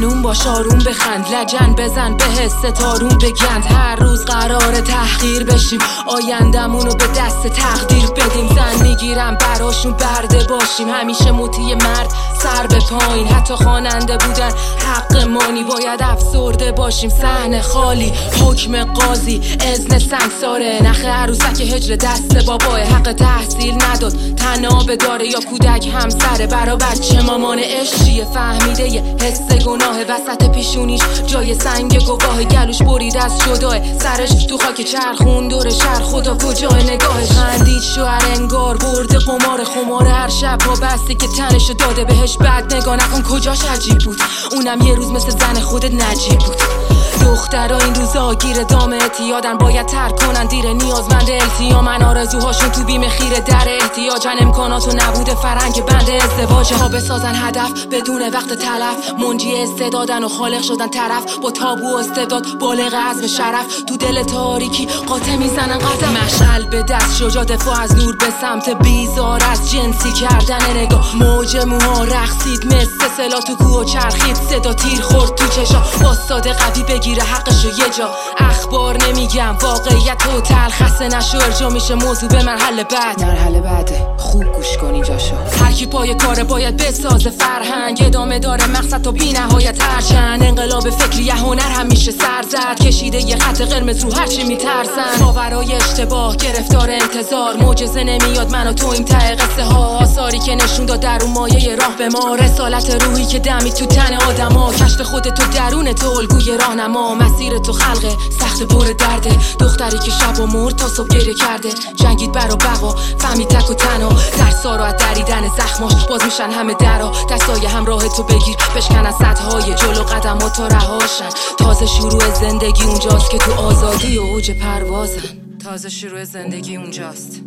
خانوم باش آروم بخند، لجن بزن به ستارون بگند. هر روز قرار تحقیر بشیم، آیندمونو به دست تقدیر بدیم. زن میگیرم براشون برده باشیم، همیشه موتی مرد سر به پایین. حتی خواننده بودن حق مانی، باید افسرده باشیم. صحنه خالی، حکم قاضی، اذن سنگساره. نخ عروسک هجر دست بابا، حق تحصیل نداد تنابه داره یا کودک همسره. برا بچه مامان عشقیه، فهمیده یه حس گناه. وسط پیشونیش جای سنگ گواه، گلوش برید از جداه. سرش تو خاک چرخون دور شهر، خدا کجای نگاهش. خندید شوهر انگار برده قمار، خمار هر شب پا بسته که تنشو داده بهش. بد نگاه نکن کجاش عجیب بود، اونم یه روز مثل زن خودت نجیب بود. دخترها این روزا گیر دام اعتیادن، باید ترک کنن دیر نیازمند التیامن. آرزوهاشون تو بیم خیره در احتیاجن، امکاناتو نبوده فرنگ بند ازدواج. ها بسازن هدف بدون وقت تلف، منجی استعدادن و خالق شدن طرف. با تابو و استعداد بالغ عزم شرف، تو دل تاریکی قاطع میزنن قدم. مشعل به دست شجاع، دفاع از نور به سمت بیزار از جنسی کردن نگاه. موج موها رقصید مثل سلا تو کوه، چرخید صدا تیر خورد تو چشا. واسطاد قوی بگیره حقشو یه جا. اخبار نمیگم واقعیت و تلخصه نشو، ارجا میشه موضوع به مرحله بعده. خوب گوش کن جاشو. هر کی پای کاره باید بسازه فرهنگ، ادامه داره مقصد تا بی نهایت. هرچند انقلاب فکری یه هنر هم میشه سر زد، کشیده یه خط قرمز رو هرچی میترسن. باورای اشتباه گرفتار انتظار، معجزه نمیاد من و تو این ته قصه ها. آثاری که نشون داد در اون مایه راه به ما، رسالت روحی که دمی تو تن آدما. کشف خودت تو درون تو الگوی راهنما، مسیر تو خلقه سخت پر درده. دختری که شب و مرد تا صبح گریه کرده، جنگید برا بقا فهمید تک و تنها. در ساراحت دریدن زخماش باز میشن همه درا. دستای همراه تو بگیر بشکن از سطحهای جلو، قدمات تا رهاشن. تازه شروع زندگی اونجاست که تو آزادی و اوج پروازن. تازه شروع زندگی اونجاست.